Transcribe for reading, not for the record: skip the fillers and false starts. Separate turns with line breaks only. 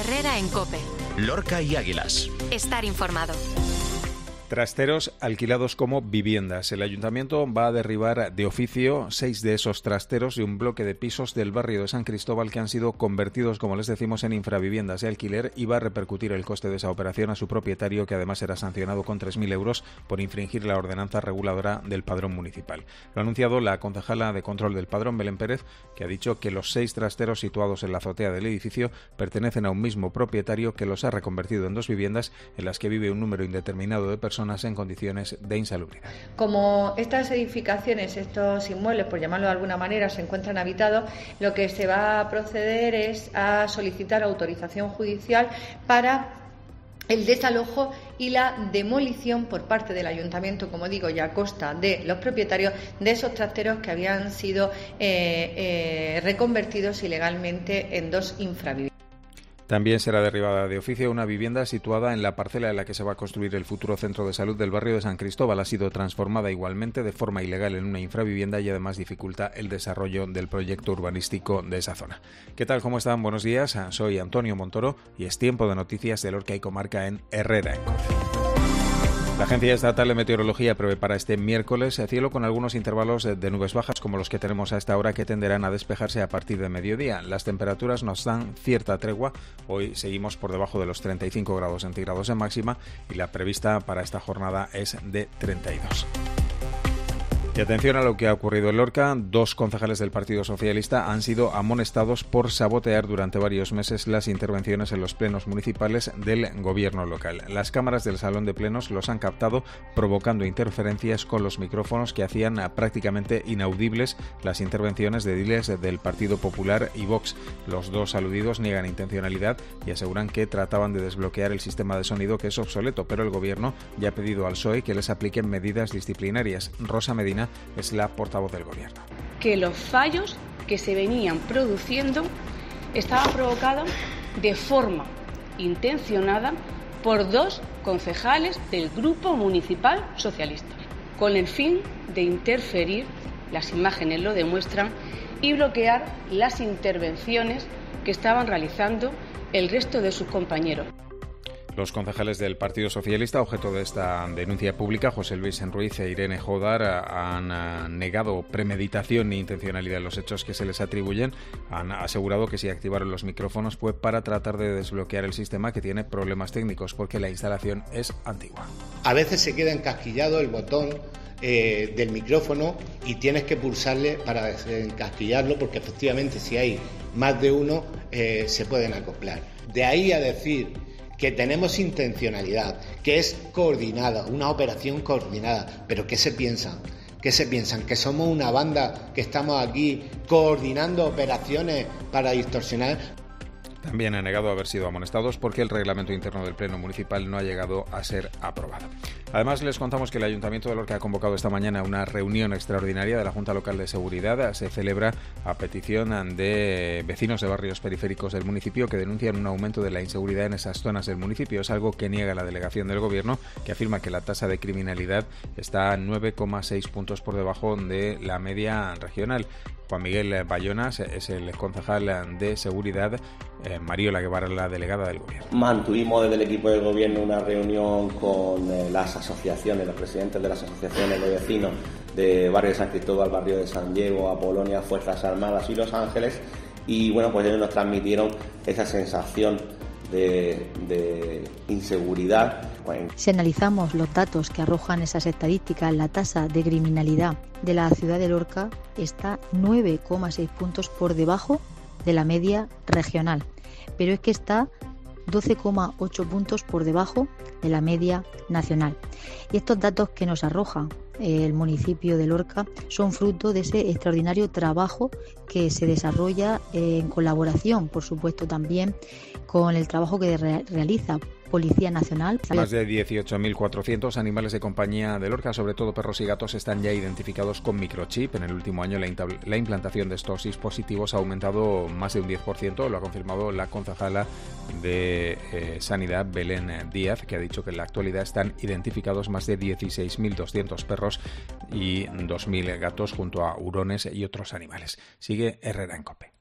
Herrera en COPE.
Lorca y Águilas.
Estar informado.
Trasteros alquilados como viviendas. El ayuntamiento va a derribar de oficio 6 de esos trasteros de un bloque de pisos del barrio de San Cristóbal que han sido convertidos, como les decimos, en infraviviendas de alquiler, y va a repercutir el coste de esa operación a su propietario, que además será sancionado con 3.000 euros por infringir la ordenanza reguladora del padrón municipal. Lo ha anunciado la concejala de control del padrón, Belén Pérez, que ha dicho que los 6 trasteros situados en la azotea del edificio pertenecen a un mismo propietario que los ha reconvertido en 2 viviendas en las que vive un número indeterminado de personas en condiciones de insalubridad.
Como estas edificaciones, estos inmuebles, por llamarlo de alguna manera, se encuentran habitados, lo que se va a proceder es a solicitar autorización judicial para el desalojo y la demolición por parte del ayuntamiento, como digo, ya a costa de los propietarios de esos trasteros que habían sido reconvertidos ilegalmente en 2 infraviviendas.
También será derribada de oficio una vivienda situada en la parcela en la que se va a construir el futuro centro de salud del barrio de San Cristóbal. Ha sido transformada igualmente de forma ilegal en una infravivienda y además dificulta el desarrollo del proyecto urbanístico de esa zona. ¿Qué tal? ¿Cómo están? Buenos días. Soy Antonio Montoro y es tiempo de noticias de Lorca y Comarca en Herrera en COPE. La Agencia Estatal de Meteorología prevé para este miércoles cielo con algunos intervalos de nubes bajas como los que tenemos a esta hora, que tenderán a despejarse a partir de mediodía. Las temperaturas nos dan cierta tregua. Hoy seguimos por debajo de los 35 grados centígrados en máxima y la prevista para esta jornada es de 32. Y atención a lo que ha ocurrido en Lorca. 2 concejales del Partido Socialista han sido amonestados por sabotear durante varios meses las intervenciones en los plenos municipales del gobierno local. Las cámaras del salón de plenos los han captado, provocando interferencias con los micrófonos que hacían prácticamente inaudibles las intervenciones de ediles del Partido Popular y Vox. Los 2 aludidos niegan intencionalidad y aseguran que trataban de desbloquear el sistema de sonido, que es obsoleto, pero el gobierno ya ha pedido al PSOE que les apliquen medidas disciplinarias. Rosa Medina es la portavoz del gobierno.
Que los fallos que se venían produciendo estaban provocados de forma intencionada por 2 concejales del Grupo Municipal Socialista, con el fin de interferir, las imágenes lo demuestran, y bloquear las intervenciones que estaban realizando el resto de sus compañeros.
Los concejales del Partido Socialista, objeto de esta denuncia pública, José Luis Ruiz e Irene Jodar, han negado premeditación e intencionalidad en los hechos que se les atribuyen. Han asegurado que si activaron los micrófonos fue para tratar de desbloquear el sistema, que tiene problemas técnicos porque la instalación es antigua.
A veces se queda encasquillado el botón del micrófono y tienes que pulsarle para desencasquillarlo, porque efectivamente si hay más de uno se pueden acoplar. De ahí a decir que tenemos intencionalidad, que es coordinada, una operación coordinada. ¿Pero qué se piensan? ¿Qué se piensan? ¿Que somos una banda que estamos aquí coordinando operaciones para distorsionar?
También han negado haber sido amonestados porque el reglamento interno del Pleno Municipal no ha llegado a ser aprobado. Además, les contamos que el Ayuntamiento de Lorca ha convocado esta mañana una reunión extraordinaria de la Junta Local de Seguridad. Se celebra a petición de vecinos de barrios periféricos del municipio que denuncian un aumento de la inseguridad en esas zonas del municipio. Es algo que niega la delegación del Gobierno, que afirma que la tasa de criminalidad está 9,6 puntos por debajo de la media regional. Juan Miguel Bayonas es el concejal de Seguridad, Mariola Guevara, la delegada del Gobierno.
Mantuvimos desde el equipo del Gobierno una reunión con las asociaciones, los presidentes de las asociaciones de vecinos de barrio de San Cristóbal, barrio de San Diego, Apolonia, Fuerzas Armadas y Los Ángeles, y bueno, pues ellos nos transmitieron esa sensación de inseguridad.
Si analizamos los datos que arrojan esas estadísticas, la tasa de criminalidad de la ciudad de Lorca está 9,6 puntos por debajo de la media regional, pero es que está 12,8 puntos por debajo de la media nacional. Y estos datos que nos arroja el municipio de Lorca son fruto de ese extraordinario trabajo que se desarrolla en colaboración, por supuesto, también con el trabajo que realiza Policía Nacional.
Más de 18.400 animales de compañía de Lorca, sobre todo perros y gatos, están ya identificados con microchip. En el último año la implantación de estos dispositivos ha aumentado más de un 10%, lo ha confirmado la concejala de Sanidad, Belén Díaz, que ha dicho que en la actualidad están identificados más de 16.200 perros y 2.000 gatos junto a hurones y otros animales. Sigue Herrera en COPE.